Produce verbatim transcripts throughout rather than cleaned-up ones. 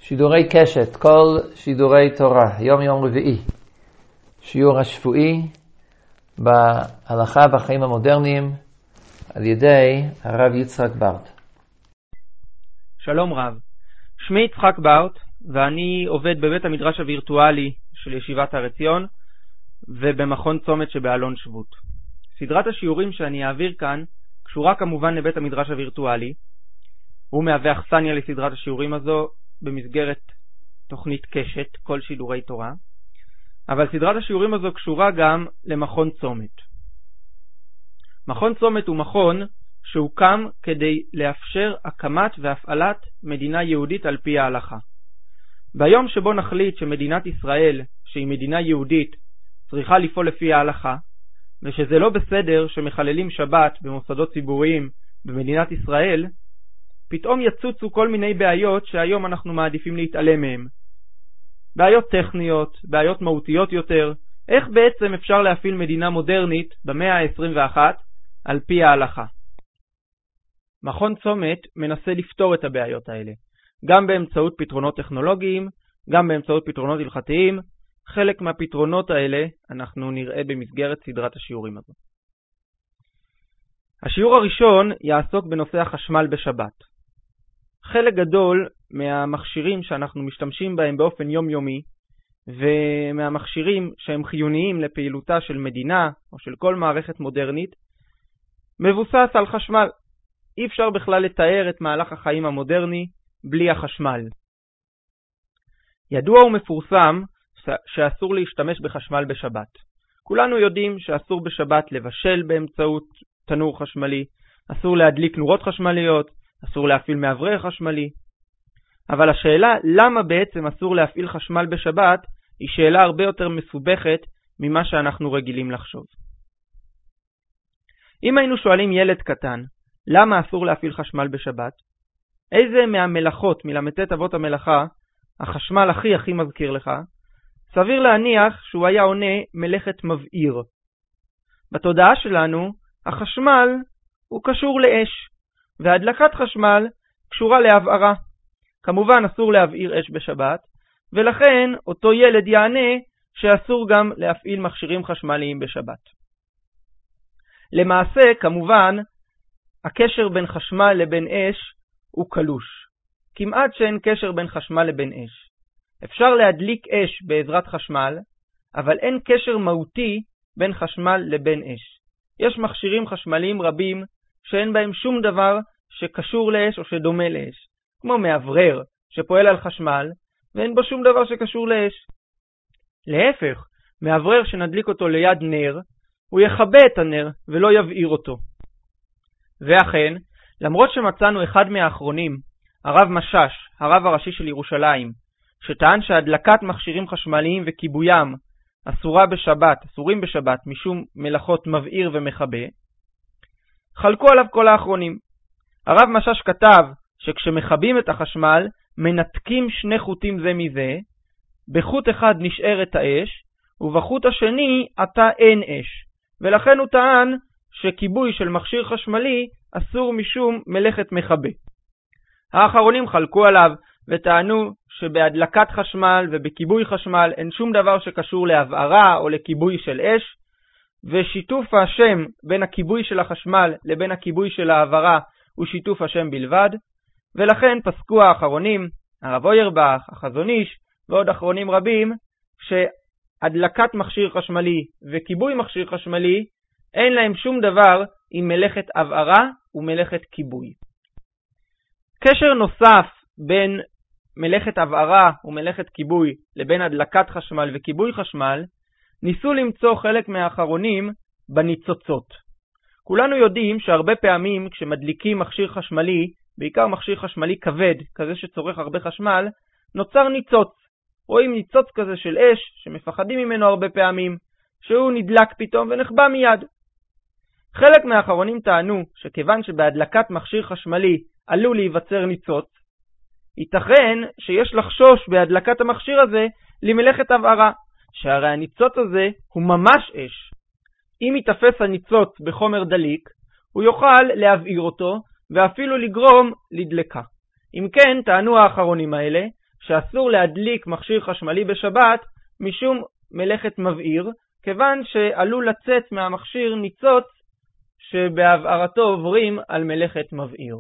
שידורי קשת, כל שידורי תורה, יום יום רביעי, שיעור השבועי בהלכה והחיים המודרניים על ידי הרב יצחק בארט. שלום רב, שמי יצחק בארט ואני עובד בבית המדרש הווירטואלי של ישיבת הר עציון ובמכון צומת שבאלון שבות. סדרת השיעורים שאני אעביר כאן קשורה כמובן לבית המדרש הווירטואלי. הוא מהווה אכסניה לסדרת השיעורים הזו במסגרת תוכנית קשת, כל שידורי תורה, אבל סדרת השיעורים הזו קשורה גם למכון צומת. מכון צומת הוא מכון שהוקם כדי לאפשר הקמת והפעלת מדינה יהודית על פי ההלכה. ביום שבו נחליט שמדינת ישראל, שהיא מדינה יהודית, צריכה לפעול לפי ההלכה, ושזה לא בסדר שמחללים שבת במוסדות ציבוריים במדינת ישראל, פתאום יצוצו כל מיני בעיות שהיום אנחנו מעדיפים להתעלם מהם. בעיות טכניות, בעיות מהותיות יותר, איך בעצם אפשר להפעיל מדינה מודרנית במאה ה-עשרים ואחת על פי ההלכה. מכון צומת מנסה לפתור את הבעיות האלה, גם באמצעות פתרונות טכנולוגיים, גם באמצעות פתרונות הלכתיים. חלק מהפתרונות האלה אנחנו נראה במסגרת סדרת השיעורים הזו. השיעור הראשון יעסוק בנושא החשמל בשבת. חלק גדול מהמכשירים שאנחנו משתמשים בהם באופן יומיומי, ומהמכשירים שהם חיוניים לפעילותה של מדינה או של כל מערכת מודרנית, מבוסס על חשמל. אי אפשר בכלל לתאר את מהלך החיים המודרני בלי החשמל. ידוע ומפורסם שאסור להשתמש בחשמל בשבת. כולנו יודעים שאסור בשבת לבשל באמצעות תנור חשמלי, אסור להדליק נורות חשמליות, אסור להפעיל מאוורר חשמלי. אבל השאלה למה בעצם אסור להפעיל חשמל בשבת היא שאלה הרבה יותר מסובכת ממה שאנחנו רגילים לחשוב. אם היינו שואלים ילד קטן למה אסור להפעיל חשמל בשבת, איזה מהמלאכות, מלמדת אבות המלאכה, החשמל הכי הכי מזכיר לך, סביר להניח שהוא היה עונה מלאכת מבעיר. בתודעה שלנו החשמל הוא קשור לאש, והדלקת חשמל קשורה להבערה. כמובן אסור להבעיר אש בשבת, ולכן אותו ילד יענה שאסור גם להפעיל מכשירים חשמליים בשבת. למעשה, כמובן, הקשר בין חשמל לבין אש הוא קלוש. כמעט שאין קשר בין חשמל לבין אש. אפשר להדליק אש בעזרת חשמל, אבל אין קשר מהותי בין חשמל לבין אש. יש מכשירים חשמליים רבים שאין בהם שום דבר שקשור לאש או שדומה לאש, כמו מאוורר שפועל על חשמל ואין בו שום דבר שקשור לאש. להפך, מאוורר שנדליק אותו ליד נר, הוא יכבה את הנר ולא יבעיר אותו. ואכן, למרות שמצאנו אחד מהאחרונים, הרב משש, הרב הראשי של ירושלים, שטען שהדלקת מכשירים חשמליים וכיבוים אסורה בשבת, אסורים בשבת משום מלאכות מבעיר ומכבה, חלקו עליו כל האחרונים. הרב משש כתב שכשמכבים את החשמל מנתקים שני חוטים זה מזה, בחוט אחד נשארת האש ובחוט השני עתה אין אש, ולכן הוא טען שכיבוי של מכשיר חשמלי אסור משום מלאכת מכבה. האחרונים חלקו עליו וטענו שבהדלקת חשמל ובכיבוי חשמל אין שום דבר שקשור להבערה או לכיבוי של אש, ושיתוף השם בין הכיבוי של החשמל לבין הכיבוי של ההבערה הוא שיתוף השם בלבד, ולכן פסקו האחרונים, הרב אוירבך, החזון איש ועוד אחרונים רבים, שהדלקת מכשיר חשמלי וכיבוי מכשיר חשמלי אין להם שום דבר עם מלאכת הבערה ומלאכת כיבוי. קשר נוסף בין מלאכת הבערה ומלאכת כיבוי לבין הדלקת חשמל וכיבוי חשמל ניסו למצוא חלק מהאחרונים בניצוצות. כולנו יודעים שהרבה פעמים כשמדליקים מכשיר חשמלי, בעיקר מכשיר חשמלי כבד, כזה שצורך הרבה חשמל, נוצר ניצוץ. רואים ניצוץ כזה של אש שמפחדים ממנו הרבה פעמים, שהוא נדלק פתאום ונחבא מיד. חלק מהאחרונים טענו שכיוון שבהדלקת מכשיר חשמלי עלול להיווצר ניצוץ, ייתכן שיש לחשוש בהדלקת המכשיר הזה למלאכת הבערה, שהרי הניצוץ הזה הוא ממש אש. אם יתפס הניצוץ בחומר דליק, הוא יוכל להבעיר אותו ואפילו לגרום לדלקה. אם כן, טענו האחרונים האלה שאסור להדליק מכשיר חשמלי בשבת משום מלאכת מבעיר, כיוון שעלול לצאת מהמכשיר ניצוץ שבהבערתו עוברים על מלאכת מבעיר.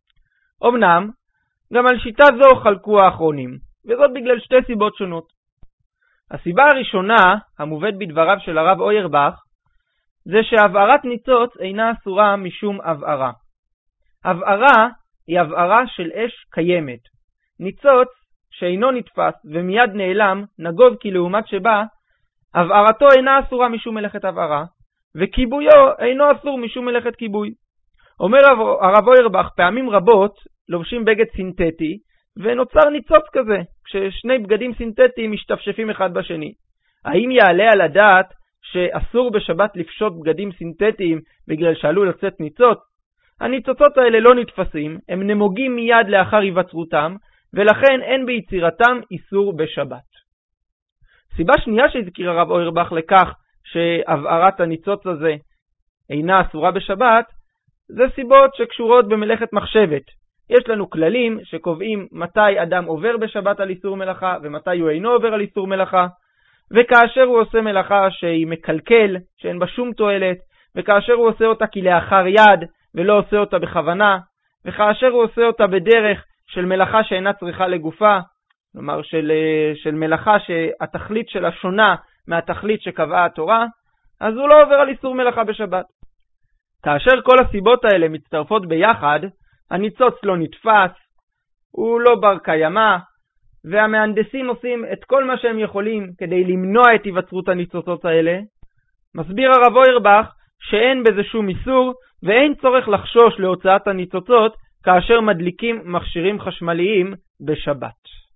אמנם, גם על שיטה זו חלקו האחרונים, וזאת בגלל שתי סיבות שונות. הסיבה הראשונה, המובאת בדבריו של הרב אוירבך, זה שהבערת ניצוץ אינה אסורה משום הבערה. הבערה היא הבערה של אש קיימת. ניצוץ שאינו נתפס ומיד נעלם, נגוב כי לעומת שבה, הבערתו אינה אסורה משום מלאכת הבערה, וכיבויו אינו אסור משום מלאכת כיבוי. אומר הרב אוירבך, פעמים רבות לובשים בגד סינתטי, ונוצר ניצוץ כזה, כששני בגדים סינתטיים משתפשפים אחד בשני. האם יעלה על הדעת שאסור בשבת לפשוט בגדים סינתטיים בגלל שעלול לצאת ניצוץ? הניצוצות האלה לא נתפסים, הם נמוגים מיד לאחר היווצרותם, ולכן אין ביצירתם איסור בשבת. סיבה שנייה שהזכיר הרב אוירבך לכך שהבערת הניצוץ הזה אינה אסורה בשבת, זה סיבות שקשורות במלאכת מחשבת. יש לנו כללים שקובעים מתי אדם עובר בשבת על איסור מלאכה ומתי הוא אינו עובר על איסור מלאכה, וכאשר הוא עושה מלאכה שהיא מקלקל, שאין בה שום תועלת, וכאשר הוא עושה אותה כלאחר יד ולא עושה אותה בכוונה, וכאשר הוא עושה אותה בדרך של מלאכה שאינה צריכה לגופה, כלומר של, של מלאכה שהתכלית שלה שונה מהתכלית שקבעה התורה, אז הוא לא עובר על איסור מלאכה בשבת. כאשר כל הסיבות האלה מצטרפות ביחד, הניצוץ לא נתפס, הוא לא בר קיימא, והמהנדסים עושים את כל מה שהם יכולים כדי למנוע את היווצרות הניצוצות האלה. מסביר הרב אוירבך שאין בזה שום איסור, ואין צורך לחשוש להוצאת הניצוצות כאשר מדליקים מכשירים חשמליים בשבת.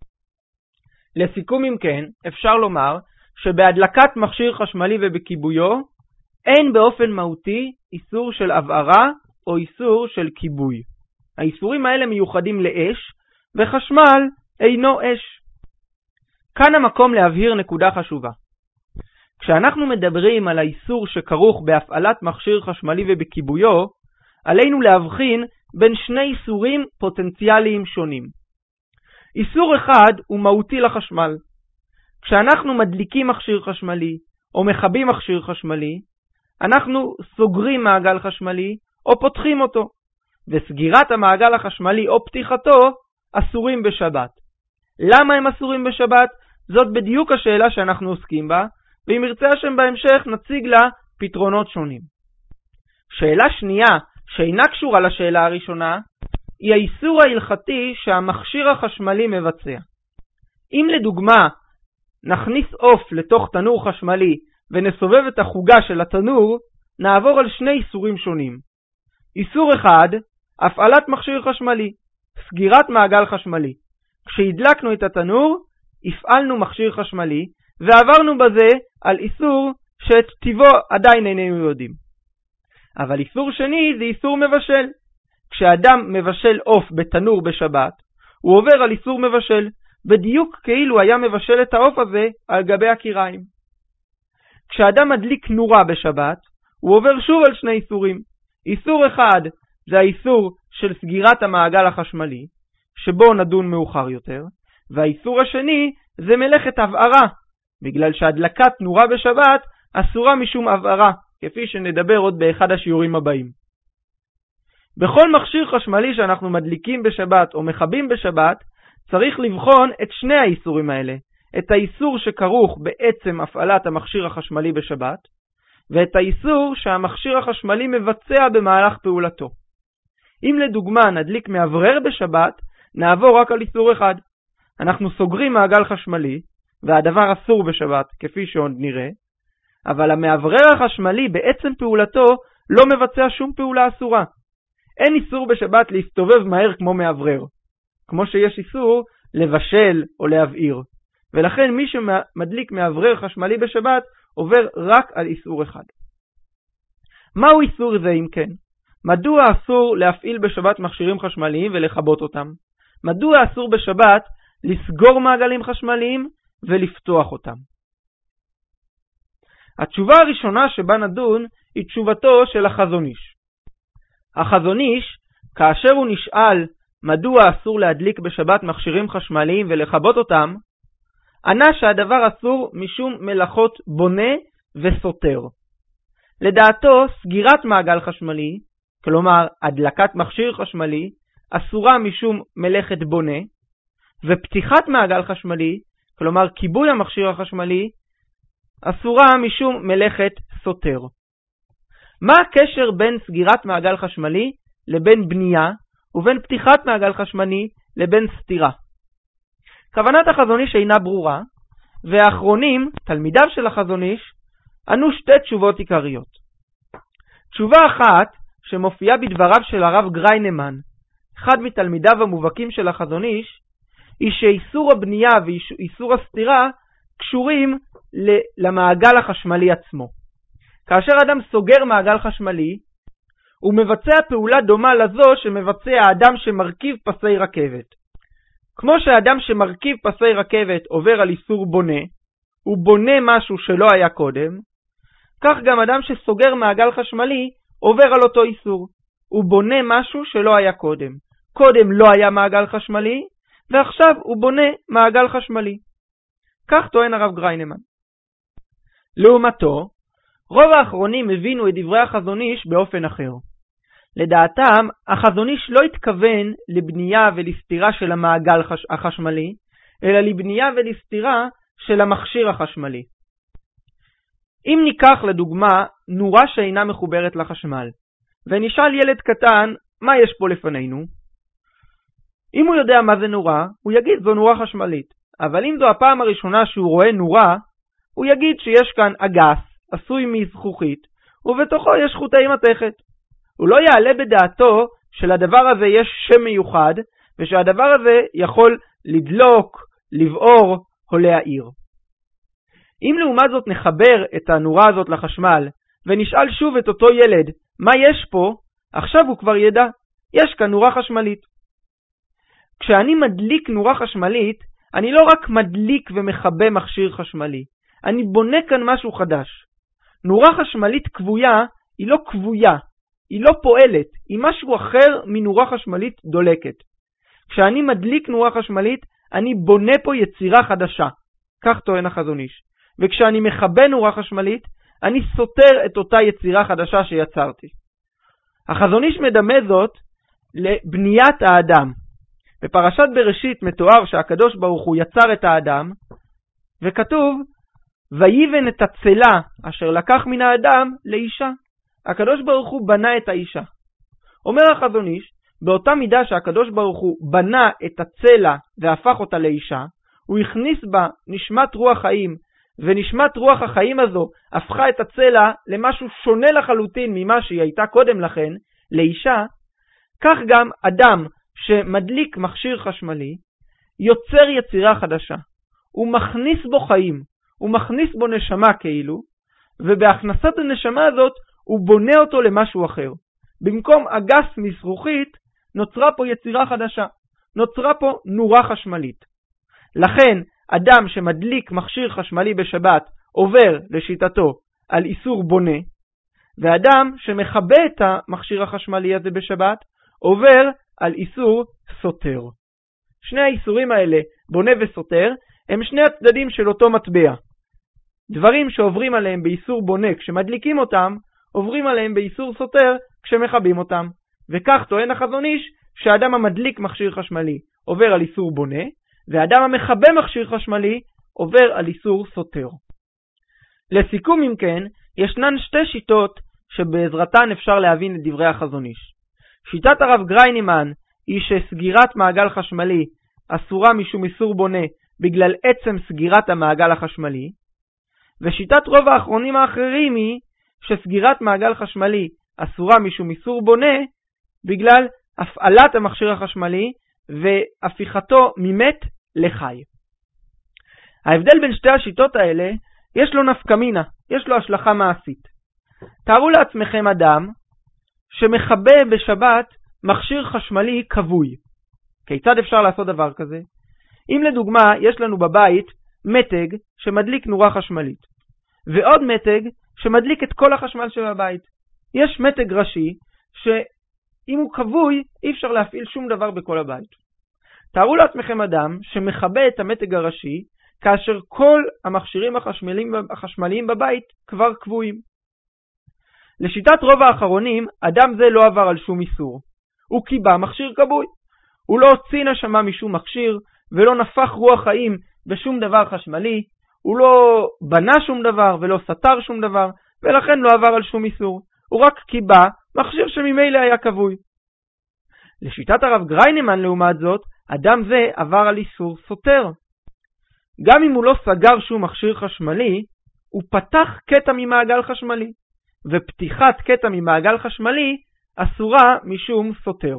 לסיכום אם כן, אפשר לומר שבהדלקת מכשיר חשמלי ובכיבויו, אין באופן מהותי איסור של הבערה או איסור של כיבוי. האיסורים האלה מיוחדים לאש, וחשמל אינו אש. כאן המקום להבהיר נקודה חשובה. כשאנחנו מדברים על האיסור שכרוך בהפעלת מכשיר חשמלי ובכיבויו, עלינו להבחין בין שני איסורים פוטנציאליים שונים. איסור אחד הוא מהותי לחשמל. כשאנחנו מדליקים מכשיר חשמלי או מכבים מכשיר חשמלי, אנחנו סוגרים מעגל חשמלי או פותחים אותו, וסגירת המעגל החשמלי או פתיחתו אסורים בשבת. למה הם אסורים בשבת? זאת בדיוק השאלה שאנחנו עוסקים בה, ואם ירצה השם בהמשך נציג לה פתרונות שונים. שאלה שנייה שאינה קשורה לשאלה הראשונה, היא האיסור ההלכתי שהמכשיר החשמלי מבצע. אם לדוגמה נכניס עוף לתוך תנור חשמלי ונסובב את החוגה של התנור, נעבור על שני איסורים שונים. איסור אחד, הפעלת מכשיר חשמלי, סגירת מעגל חשמלי. כשהדלקנו את התנור, הפעלנו מכשיר חשמלי, ועברנו בזה על איסור שאת טיבו עדיין איננו יודעים. אבל איסור שני זה איסור מבשל. כשאדם מבשל עוף בתנור בשבת, הוא עובר על איסור מבשל, בדיוק כאילו היה מבשל את העוף הזה על גבי הקיריים. כשאדם מדליק נורה בשבת, הוא עובר שוב על שני איסורים. איסור אחד זה האיסור של סגירת המעגל החשמלי, שבו נדון מאוחר יותר, והאיסור השני זה מלאכת הבערה, בגלל שהדלקת נורה בשבת אסורה משום הבערה, כפי שנדבר עוד באחד השיעורים הבאים. בכל מכשיר חשמלי שאנחנו מדליקים בשבת או מכבים בשבת, צריך לבחון את שני האיסורים האלה, את האיסור שכרוך בעצם הפעלת המכשיר החשמלי בשבת, ואת האיסור שהמכשיר החשמלי מבצע במהלך פעולתו. אם לדוגמה נדליק מאוורר בשבת, נעבור רק על איסור אחד. אנחנו סוגרים מעגל חשמלי, והדבר אסור בשבת, כפי שעוד נראה, אבל המאוורר החשמלי בעצם פעולתו לא מבצע שום פעולה אסורה. אין איסור בשבת להסתובב מהר כמו מאוורר, כמו שיש איסור לבשל או להבעיר. ולכן מי שמדליק מאוורר חשמלי בשבת עובר רק על איסור אחד. מהו איסור זה אם כן? מדוע אסור להפעיל בשבת מכשירים חשמליים ולכבות אותם? מדוע אסור בשבת לסגור מעגלים חשמליים ולפתוח אותם? התשובה הראשונה שבה נדון היא תשובתו של החזון איש. החזון איש, כאשר הוא נשאל מדוע אסור להדליק בשבת מכשירים חשמליים ולכבות אותם, ענה שהדבר אסור משום מלאכות בונה וסותר. לדעתו, סגירת מעגל חשמלי, כלומר הדלקת מכשיר חשמלי, אסורה משום מלאכת בונה, ופתיחת מעגל חשמלי, כלומר כיבוי המכשיר החשמלי, אסורה משום מלאכת סותר. מה הקשר בין סגירת מעגל חשמלי לבין בנייה, ובין פתיחת מעגל חשמלי לבין סתירה? כוונת החזון איש אינה ברורה, והאחרונים, תלמידיו של החזון איש, ענו שתי תשובות עיקריות. תשובה אחת, שמופיעה בדבריו של הרב גריינמן, אחד מתלמידיו המובהקים של החזון איש, היא שאיסור הבנייה ואיסור הסתירה קשורים למעגל החשמלי עצמו. כאשר אדם סוגר מעגל חשמלי, הוא מבצע פעולה דומה לזו שמבצע האדם שמרכיב פסי רכבת. כמו שהאדם שמרכיב פסי רכבת עובר על איסור בונה, הוא בונה משהו שלא היה קודם, כך גם אדם שסוגר מעגל חשמלי עובר על אותו איסור. הוא בונה משהו שלא היה קודם. קודם לא היה מעגל חשמלי, ועכשיו הוא בונה מעגל חשמלי. כך טוען הרב גריינמן. לעומתו, רוב האחרונים הבינו את דברי החזון איש באופן אחר. לדעתם, החזון איש לא התכוון לבנייה ולסתירה של המעגל החשמלי, אלא לבנייה ולסתירה של המכשיר החשמלי. אם ניקח לדוגמה נורה שאינה מחוברת לחשמל, ונשאל ילד קטן, מה יש פה לפנינו? אם הוא יודע מה זה נורה, הוא יגיד זו נורה חשמלית. אבל אם זו הפעם הראשונה שהוא רואה נורה, הוא יגיד שיש כאן אגס, עשוי מזכוכית, ובתוכו יש חוטי מתכת. הוא לא יעלה בדעתו שלדבר הזה יש שם מיוחד, ושהדבר הזה יכול לדלוק, לבעור או להאיר. אם לעומת זאת נחבר את הנורה הזאת לחשמל, ונשאל שוב את אותו ילד, מה יש פה? עכשיו הוא כבר ידע, יש כאן נורה חשמלית. כשאני מדליק נורה חשמלית, אני לא רק מדליק ומחבא מכשיר חשמלי, אני בונה כאן משהו חדש. נורה חשמלית קבויה היא לא קבויה, היא לא פועלת, היא משהו אחר מנורה חשמלית דולקת. כשאני מדליק נורה חשמלית, אני בונה פה יצירה חדשה, כך טוען החזון איש. וכשאני מחבא נורה חשמלית, אני סותר את אותה יצירה חדשה שיצרתי. החזון איש מדמה זאת לבניית האדם. בפרשת בראשית מתואר שהקדוש ברוך הוא יצר את האדם, וכתוב, ויבן את הצלה אשר לקח מן האדם לאישה. הקדוש ברוך הוא בנה את האישה. אומר החזון איש, באותה מידה שהקדוש ברוך הוא בנה את הצלה והפך אותה לאישה, הוא הכניס בה נשמת רוח חיים, ונשמת רוח החיים הזו הפכה את הצלה למשהו שונה לחלוטין ממה שהיא הייתה קודם לכן, לאישה. כך גם אדם שמדליק מכשיר חשמלי, יוצר יצירה חדשה. הוא מכניס בו חיים, הוא מכניס בו נשמה כאילו, ובהכנסת הנשמה הזאת הוא בונה אותו למשהו אחר. במקום אגס מזכוכית, נוצרה פה יצירה חדשה, נוצרה פה נורה חשמלית. לכן, אדם שמדליק מכשיר חשמלי בשבת עובר לשיטתו על איסור בונה, ואדם שמחבא את המכשיר החשמלי הזה בשבת עובר על איסור סותר. שני האיסורים האלה, בונה וסותר, הם שני הצדדים של אותו מטבע. דברים שעוברים עליהם באיסור בונה כשמדליקים אותם, עוברים עליהם באיסור סותר כשמחבים אותם. וכך טוען החזון איש שהאדם המדליק מכשיר חשמלי עובר על איסור בונה, והאדם המחבא מכשיר חשמלי עובר על איסור סותר. לסיכום אם כן, ישנן שתי שיטות שבעזרתן אפשר להבין את דברי החזון איש. שיטת הרב גריינמן היא שסגירת מעגל חשמלי אסורה משום איסור בונה בגלל עצם סגירת המעגל החשמלי, ושיטת רוב האחרונים האחרים היא שסגירת מעגל חשמלי אסורה משום איסור בונה בגלל הפעלת המכשיר החשמלי והפיכתו ממת לחי. ההבדל בין שתי השיטות האלה יש לו נפקמינה, יש לו השלכה מעשית. תארו לעצמכם אדם שמחבא בשבת מכשיר חשמלי כבוי. כיצד אפשר לעשות דבר כזה? אם לדוגמה יש לנו בבית מתג שמדליק נורה חשמלית, ועוד מתג שמדליק את כל החשמל של הבית. יש מתג ראשי אם הוא כבוי, אי אפשר להפעיל שום דבר בכל הבית. תארו לעצמכם אדם שמכבה את המתג הראשי, כאשר כל המכשירים החשמליים, החשמליים בבית כבר קבועים. לשיטת רוב האחרונים, אדם זה לא עבר על שום איסור. הוא קיבה מכשיר כבוי. הוא לא הוציא נשמה משום מכשיר, ולא נפח רוח חיים בשום דבר חשמלי, הוא לא בנה שום דבר ולא סתר שום דבר, ולכן לא עבר על שום איסור. הוא רק קיבה מכשיר שממילא היה כבוי. לשיטת הרב גריינמן לעומת זאת, אדם זה עבר על איסור סותר. גם אם הוא לא סגר שום מכשיר חשמלי, הוא פתח קטע ממעגל חשמלי, ופתיחת קטע ממעגל חשמלי אסורה משום סותר.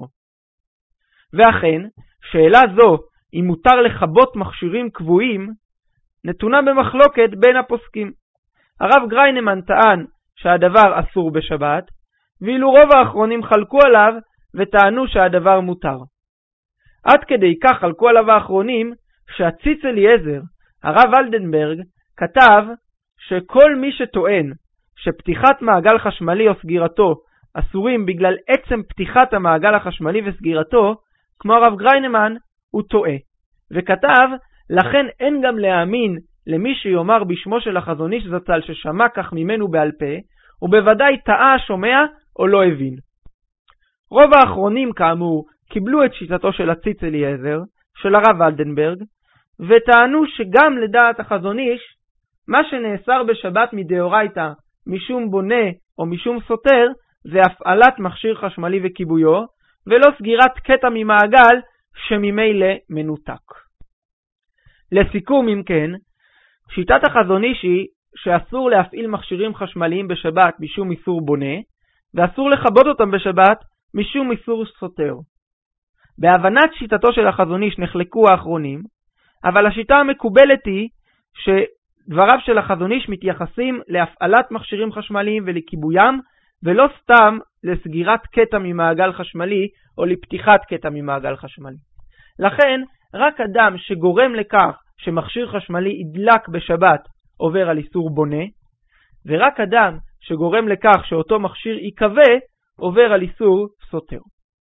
ואכן, שאלה זו, אם מותר לכבות מכשירים קבועים, נתונה במחלוקת בין הפוסקים. הרב גריינמן טען שהדבר אסור בשבת, ואילו רוב האחרונים חלקו עליו וטענו שהדבר מותר. עד כדי כך חלקו עליו האחרונים שהציץ אליעזר, הרב ולדנברג, כתב שכל מי שטוען שפתיחת מעגל חשמלי או סגירתו אסורים בגלל עצם פתיחת המעגל החשמלי וסגירתו, כמו הרב גריינמן, הוא טועה. וכתב, לכן אין גם להאמין למי שיאמר בשמו של החזון איש זצ"ל ששמע כך ממנו בעל פה, ובוודאי טעה השומע או לא הבין. רוב האחרונים כאמור קיבלו את שיטתו של הציץ אליעזר, של הרב ולדנברג, וטענו שגם לדעת החזון איש, מה שנאסר בשבת מדאורייתא משום בונה או משום סותר, זה הפעלת מכשיר חשמלי וכיבויו, ולא סגירת קטע ממעגל שממילא מנותק. לסיכום, אם כן, שיטת החזון איש היא שאסור להפעיל מכשירים חשמליים בשבת משום איסור בונה, ואסור לכבות אותם בשבת משום איסור סותר. בהבנת שיטתו של החזון איש נחלקו האחרונים, אבל השיטה המקובלת היא שדבריו של החזון איש מתייחסים להפעלת מכשירים חשמליים ולכיבוים, ולא סתם לסגירת קטע ממעגל חשמלי או לפתיחת קטע ממעגל חשמלי. לכן, רק אדם שגורם לכך שמכשיר חשמלי ידלק בשבת עובר על איסור בונה, ורק אדם שגורם לכך שאותו מכשיר יקווה עובר על איסור סותר.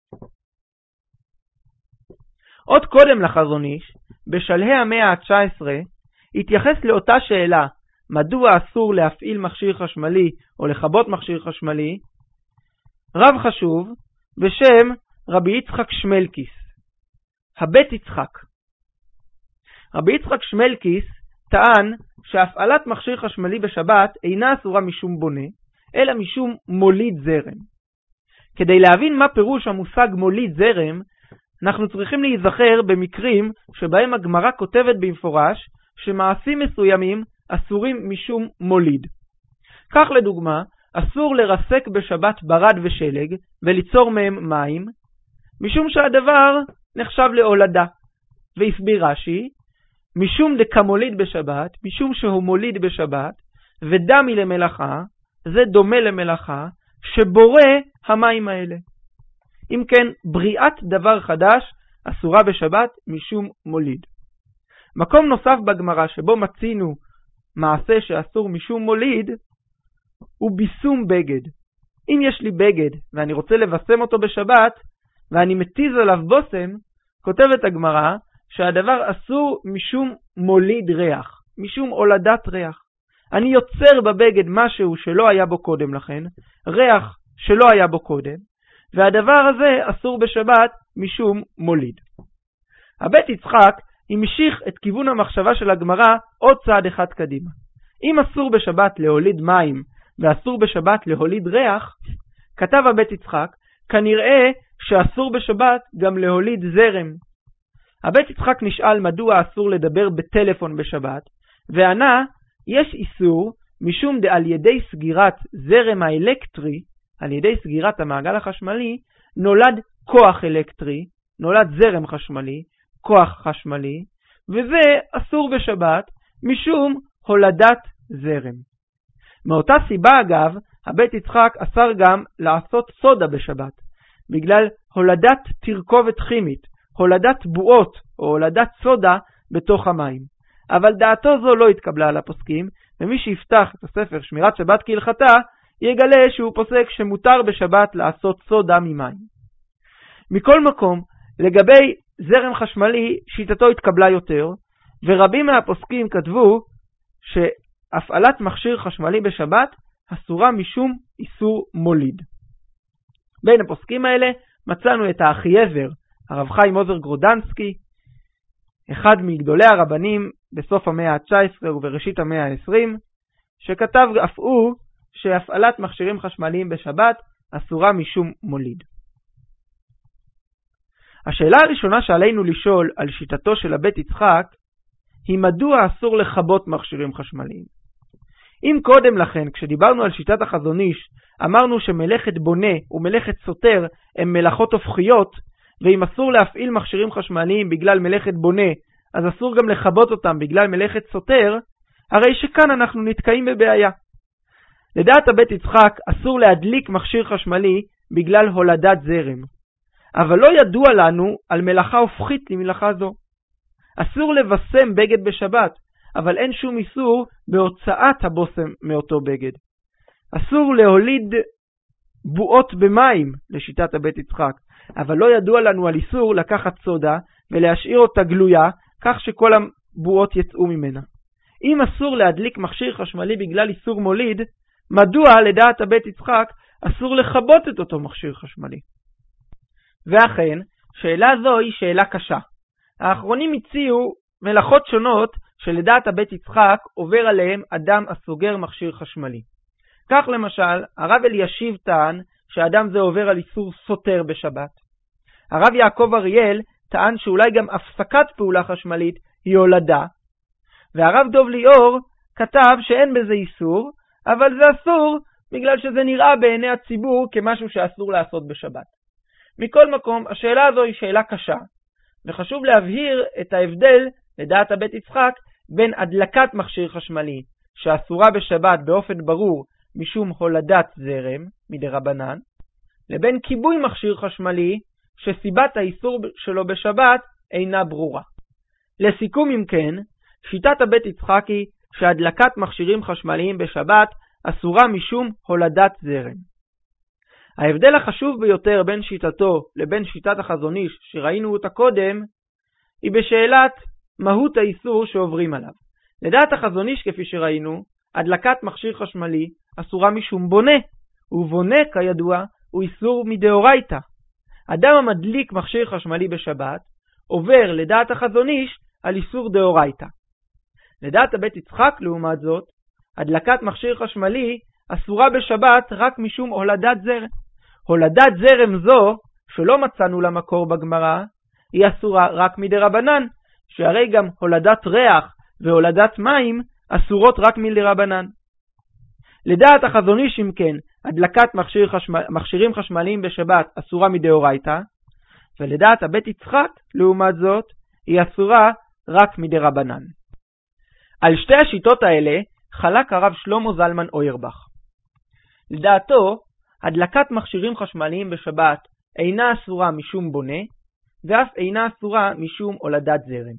עוד קודם לחזון איש, בשלהי המאה ה-תשע עשרה, התייחס לאותה שאלה, מדוע אסור להפעיל מכשיר חשמלי או לכבות מכשיר חשמלי, רב חשוב בשם רבי יצחק שמלקיס, הבית יצחק. רבי יצחק שמלקיס טען שהפעלת מכשיר חשמלי בשבת אינה אסורה משום בונה, אלא משום מוליד זרם. כדי להבין מה פירוש המושג מוליד זרם, אנחנו צריכים להיזכר במקרים שבהם הגמרא כותבת במפורש שמעשים מסוימים אסורים משום מוליד. כך לדוגמה, אסור לרסק בשבת ברד ושלג וליצור מהם מים, משום שהדבר נחשב להולדה. והסביר רש"י, משום דקמוליד בשבת, משום שהוא מוליד בשבת, ודמי למלאכה, זה דומה למלאכה, שבורא המים האלה. אם כן, בריאת דבר חדש אסורה בשבת משום מוליד. מקום נוסף בגמרא שבו מצינו מעשה שאסור משום מוליד, הוא ביסום בגד. אם יש לי בגד ואני רוצה לבשם אותו בשבת, ואני מתיז עליו בושם, כותבת הגמרא שהדבר אסור משום מוליד ריח, משום הולדת ריח. אני יוצר בבגד משהו שלא היה בו קודם לכן, ריח שלא היה בו קודם, והדבר הזה אסור בשבת משום מוליד. הבית יצחק המשיך את כיוון המחשבה של הגמרא עוד צעד אחד קדימה. אם אסור בשבת להוליד מים ואסור בשבת להוליד ריח, כתב הבית יצחק, כנראה שאסור בשבת גם להוליד זרם. הבית יצחק נשאל מדוע אסור לדבר בטלפון בשבת, וענה, יש איסור משום דעל ידי סגירת זרם האלקטרי, על ידי סגירת המעגל החשמלי, נולד כוח אלקטרי, נולד זרם חשמלי, כוח חשמלי, וזה אסור בשבת משום הולדת זרם. מאותה סיבה אגב, הבית יצחק אסר גם לעשות סודה בשבת, בגלל הולדת תרכובת כימית, הולדת בועות או הולדת סודה בתוך המים. אבל דעתו זו לא התקבלה על הפוסקים, ומי שיפתח את הספר שמירת שבת כהלכתה, יגלה שהוא פוסק שמותר בשבת לעשות סודה ממים. מכל מקום, לגבי זרם חשמלי, שיטתו התקבלה יותר, ורבים מהפוסקים כתבו שהפעלת מכשיר חשמלי בשבת אסורה משום איסור מוליד. בין הפוסקים האלה מצאנו את האחייזר, הרב חיים עוזר גרודנסקי, אחד מגדולי הרבנים בסוף המאה ה-תשע עשרה ובראשית המאה ה-עשרים, שכתב אף הוא שהפעלת מכשירים חשמליים בשבת אסורה משום מוליד. השאלה הראשונה שעלינו לשאול על שיטתו של הבית יצחק היא מדוע אסור לכבות מכשירים חשמליים. אם קודם לכן, כשדיברנו על שיטת החזון איש, אמרנו שמלאכת בונה ומלאכת סותר הם מלאכות הופכיות, ואם אסור להפעיל מכשירים חשמליים בגלל מלאכת בונה, אז אסור גם לכבות אותם בגלל מלאכת סותר, הרי שכאן אנחנו נתקעים בבעיה. לדעת הבית יצחק אסור להדליק מכשיר חשמלי בגלל הולדת זרם. אבל לא ידוע לנו על מלאכה הופכית למלאכה זו. אסור לבשם בגד בשבת, אבל אין שום איסור בהוצאת הבושם מאותו בגד. אסור להוליד בועות במים לשיטת הבית יצחק, אבל לא ידוע לנו על איסור לקחת סודה ולהשאיר אותה גלויה, כך שכל הבועות יצאו ממנה. אם אסור להדליק מכשיר חשמלי בגלל איסור מוליד, מדוע לדעת הבית יצחק אסור לכבות את אותו מכשיר חשמלי? ואכן, שאלה זו היא שאלה קשה. האחרונים הציעו מלאכות שונות שלדעת הבית יצחק עובר עליהם אדם הסוגר מכשיר חשמלי. כך למשל, הרב אלישיב טען שאדם זה עובר על איסור סותר בשבת. הרב יעקב אריאל טען שאולי גם הפסקת פעולה חשמלית היא הולדה. והרב דוב ליאור כתב שאין בזה איסור, אבל זה אסור בגלל שזה נראה בעיני הציבור כמשהו שאסור לעשות בשבת. מכל מקום, השאלה הזו היא שאלה קשה, וחשוב להבהיר את ההבדל לדעת הבית יצחק בין הדלקת מכשיר חשמלי שאסורה בשבת באופן ברור משום הולדת זרם מדרבנן, לבין כיבוי מכשיר חשמלי שסיבת האיסור שלו בשבת אינה ברורה. לסיכום אם כן, שיטת הבית יצחק היא שהדלקת מכשירים חשמליים בשבת אסורה משום הולדת זרם. ההבדל החשוב ביותר בין שיטתו לבין שיטת החזון איש שראינו אותה קודם, היא בשאלת מהות האיסור שעוברים עליו. לדעת החזון איש כפי שראינו, הדלקת מכשיר חשמלי אסורה משום בונה, ובונה כידוע הוא איסור מדאורייתא. אדם המדליק מכשיר חשמלי בשבת עובר לדעת החזון איש על איסור דאורייתא. לדעת הבית יצחק לעומת זאת, הדלקת מכשיר חשמלי אסורה בשבת רק משום הולדת זרם. הולדת זרם זו, שלא מצאנו לה מקור בגמרא, היא אסורה רק מדרבנן, שהרי גם הולדת ריח והולדת מים אסורות רק מדרבנן. לדעת החזון איש אם כן, הדלקת מכשיר חשמל, מכשירים חשמליים בשבת אסורה מדאורייתא, ולדעת הבית יצחק לעומת זאת, היא אסורה רק מדרבנן. על שתי השיטות האלה חלק הרב שלמה זלמן אוירבך. לדעתו, הדלקת מכשירים חשמליים בשבת אינה אסורה משום בונה, ואף אינה אסורה משום הולדת זרם.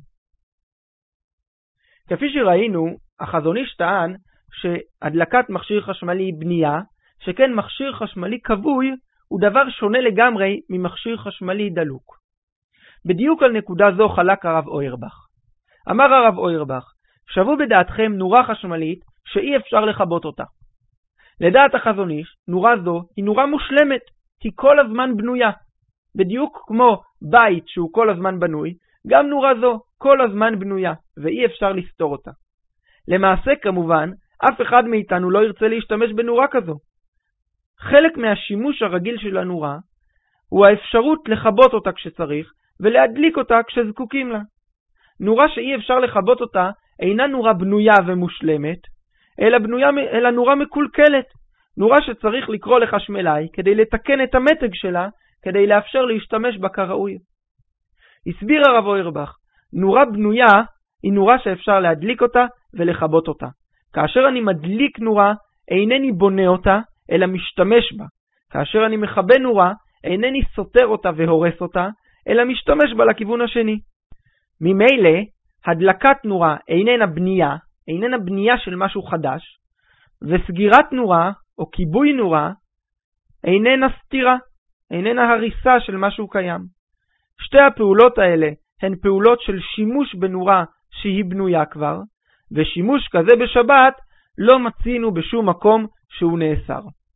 כפי שראינו, החזון איש טען שהדלקת מכשיר חשמלי היא בנייה, שכן מכשיר חשמלי כבוי הוא דבר שונה לגמרי ממכשיר חשמלי דלוק. בדיוק על נקודה זו חלק הרב אוירבך. אמר הרב אוירבך, שוו בדעתכם נורה חשמלית שאי אפשר לכבות אותה. לדעת החזון איש, נורה זו היא נורה מושלמת, היא כל הזמן בנויה. בדיוק כמו בית שהוא כל הזמן בנוי, גם נורה זו כל הזמן בנויה, ואי אפשר לסתור אותה. למעשה כמובן, אף אחד מאיתנו לא ירצה להשתמש בנורה כזו. חלק מהשימוש הרגיל של הנורה, הוא האפשרות לכבות אותה כשצריך, ולהדליק אותה כשזקוקים לה. נורה שאי אפשר לכבות אותה, אינה נורה בנויה ומושלמת, אלא, בנויה, אלא נורה מקולקלת. נורה שצריך לקרוא לחשמלאי כדי לתקן את המתג שלה, כדי לאפשר להשתמש בה כראוי. הסביר הרב אוירבך, נורה בנויה היא נורה שאפשר להדליק אותה ולכבות אותה. כאשר אני מדליק נורה, אינני בונה אותה, אלא משתמש בה. כאשר אני מכבה נורה, אינני סותר אותה והורס אותה, אלא משתמש בה לכיוון השני. ממילא, הדלקת נורה איננה בנייה, איננה בנייה של משהו חדש, וסגירת נורה או כיבוי נורה איננה סתירה, איננה הריסה של משהו קיים. שתי הפעולות האלה הן פעולות של שימוש בנורה שהיא בנויה כבר, ושימוש כזה בשבת לא מצינו בשום מקום שהוא נאסר.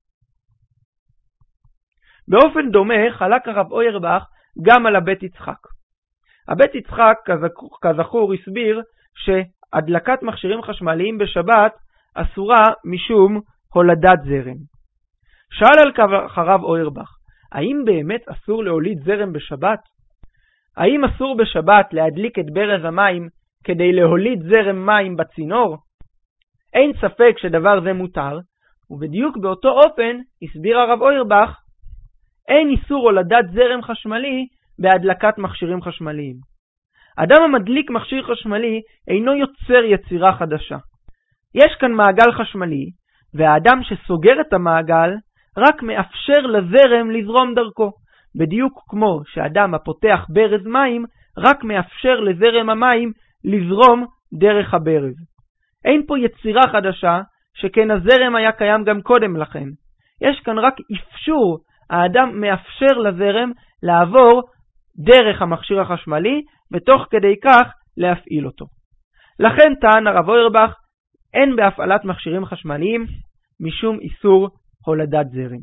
באופן דומה חלק הרב אוירבך גם על הבית יצחק. הבית יצחק כזכור הסביר שהדלקת מכשירים חשמליים בשבת אסורה משום הולדת זרם. שאל על כך הרב אוירבך, האם באמת אסור להוליד זרם בשבת? האם אסור בשבת להדליק את ברז המים כדי להוליד זרם מים בצינור? אין ספק שדבר זה מותר, ובדיוק באותו אופן הסביר הרב אוירבך, אין איסור הולדת זרם חשמלי בהדלקת מכשירים חשמליים. אדם המדליק מכשיר חשמלי אינו יוצר יצירה חדשה. יש כאן מעגל חשמלי, והאדם שסוגר את המעגל רק מאפשר לזרם לזרום דרכו, בדיוק כמו שאדם הפותח ברז מים רק מאפשר לזרם המים לזרום דרך הברז. אין פה יצירה חדשה, שכן הזרם היה קיים גם קודם לכן. יש כאן רק אפשור, האדם מאפשר לזרם לעבור דרך המכשיר החשמלי, ותוך כדי כך להפעיל אותו. לכן טען הרב אוירבך, אין בהפעלת מכשירים חשמליים משום איסור הולדת זרם.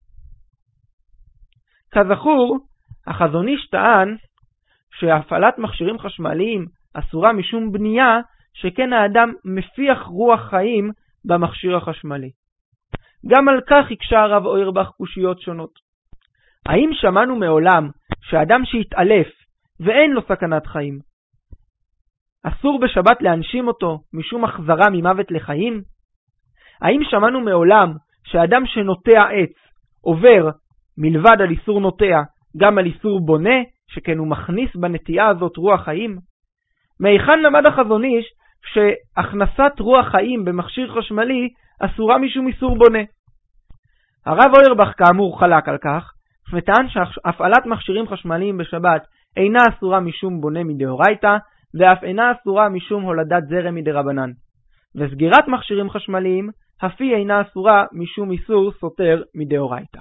כזכור, החזון איש טען שהפעלת מכשירים חשמליים אסורה משום בנייה, שכן האדם מפיח רוח חיים במכשיר החשמלי. גם על כך הקשה הרב אוירבך קושיות שונות. האם שמענו מעולם שאדם שהתעלף ואין לו סכנת חיים, אסור בשבת להנשים אותו משום החזרה ממוות לחיים? האם שמענו מעולם שאדם שנוטע עץ עובר מלבד על איסור נוטע גם על איסור בונה, שכן הוא מכניס בנטייה הזאת רוח חיים? מהיכן למד החזון איש שהכנסת רוח חיים במכשיר חשמלי אסורה משום איסור בונה? הרב אוירבך כאמור חלק על כך, וטען שהפעלת מכשירים חשמליים בשבת אינה אסורה משום בונה מדאורייתא, ואף אינה אסורה משום הולדת זרם מדרבנן. וסגירת מכשירים חשמליים אף היא אינה אסורה משום איסור סותר מדאורייתא.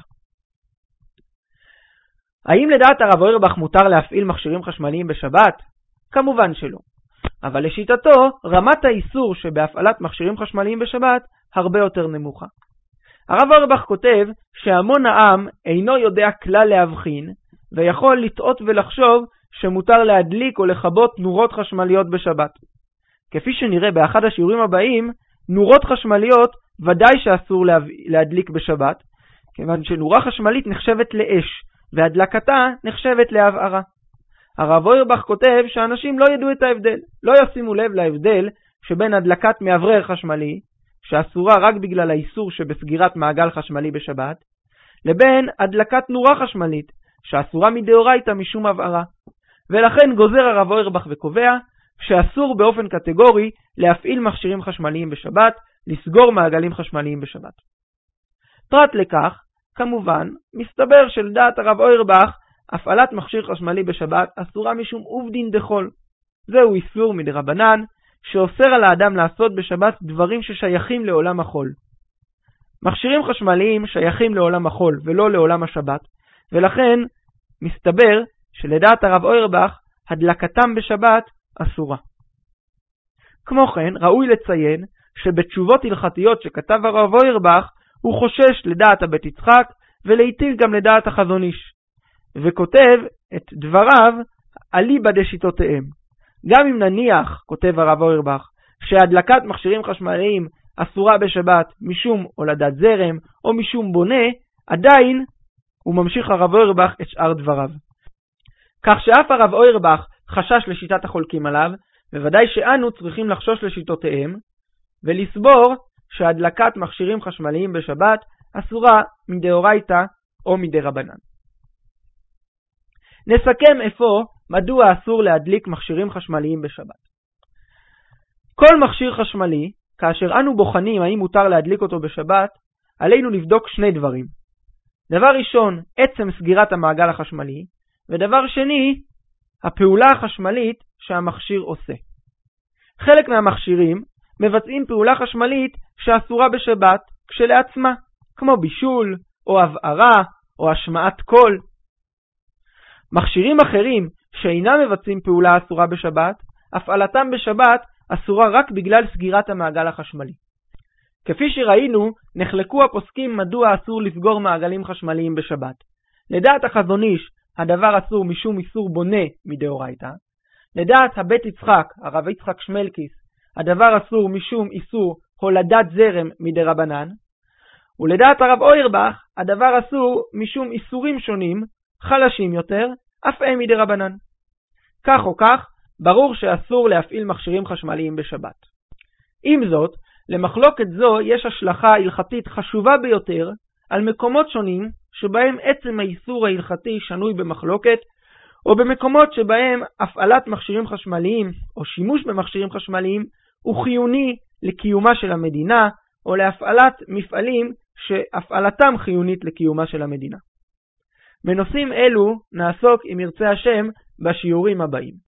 האם לדעת הרב אוירבך מותר להפעיל מכשירים חשמליים בשבת? כמובן שלא. אבל לשיטתו, רמת האיסור שבהפעלת מכשירים חשמליים בשבת הרבה יותר נמוכה. הרב אוירבך כותב שהמון העם אינו יודע כלל להבחין, ויכול לטעות ולחשוב שמותר להדליק או לכבות נורות חשמליות בשבת. כפי שנראה באחד השיעורים הבאים, נורות חשמליות ודאי שאסור להדליק בשבת, כיוון שנורה חשמלית נחשבת לאש, והדלקתה נחשבת להבערה. הרב אוירבך כותב שאנשים לא ידעו את ההבדל, לא ישימו לב להבדל שבין הדלקת מאוורר חשמלי, שאסורה רק בגלל האיסור שבסגירת מעגל חשמלי בשבת, לבין הדלקת נורה חשמלית, שאסורה מדאורייתא משום הבערה. ולכן גוזר הרב אוירבך וקובע שאסור באופן קטגורי להפעיל מכשירים חשמליים בשבת, לסגור מעגלים חשמליים בשבת. פרט לכך, כמובן, מסתבר שלדעת הרב אוירבך, הפעלת מכשיר חשמלי בשבת אסורה משום עובדין דחול. זהו איסור מדרבנן, שאוסר על האדם לעשות בשבת דברים ששייכים לעולם החול. מכשירים חשמליים שייכים לעולם החול ולא לעולם השבת, ולכן מסתבר שלדעת הרב אוירבך, הדלקתם בשבת אסורה. כמו כן, ראוי לציין שבתשובות הלכתיות שכתב הרב אוירבך, הוא חושש לדעת הבית יצחק, ולעיתים גם לדעת החזון איש, וכותב את דבריו אליבא דשיטותיהם. גם אם נניח, כותב הרב אוירבך, שהדלקת מכשירים חשמליים אסורה בשבת משום הולדת זרם או משום בונה, עדיין הוא ממשיך הרב אוירבך את שאר דבריו. כך שאף הרב אוירבך חשש לשיטת החולקים עליו, בוודאי שאנו צריכים לחשוש לשיטותיהם, ולסבור שהדלקת מכשירים חשמליים בשבת אסורה מדאורייתא או מדרבנן. נסכם אפוא מדוע אסור להדליק מכשירים חשמליים בשבת. כל מכשיר חשמלי, כאשר אנו בוחנים האם מותר להדליק אותו בשבת, עלינו לבדוק שני דברים. דבר ראשון, עצם סגירת המעגל החשמלי, ודבר שני, הפעולה החשמלית שהמכשיר עושה. חלק מהמכשירים מבצעים פעולה חשמלית שאסורה בשבת כשלעצמה, כמו בישול, או הבערה, או השמעת קול. מכשירים אחרים שאינם מבצעים פעולה אסורה בשבת, הפעלתם בשבת אסורה רק בגלל סגירת המעגל החשמלי. כפי שראינו, נחלקו הפוסקים מדוע אסור לסגור מעגלים חשמליים בשבת. לדעת החזון איש, הדבר אסור משום איסור בונה מדאורייתא. לדעת הבית יצחק, הרב יצחק שמלקיס, הדבר אסור משום איסור הולדת זרם מדרבנן. ולדעת הרב אוירבך, הדבר אסור משום איסורים שונים, חלשים יותר, אף הם מדרבנן. כך או כך, ברור שאסור להפעיל מכשירים חשמליים בשבת. עם זאת, למחלוקת זו יש השלכה הלכתית חשובה ביותר על מקומות שונים שבהם עצם האיסור ההלכתי שנוי במחלוקת, או במקומות שבהם הפעלת מכשירים חשמליים או שימוש במכשירים חשמליים הוא חיוני לקיומה של המדינה, או להפעלת מפעלים שהפעלתם חיונית לקיומה של המדינה. בנושאים אלו נעסוק אם ירצה השם בשיעורים הבאים.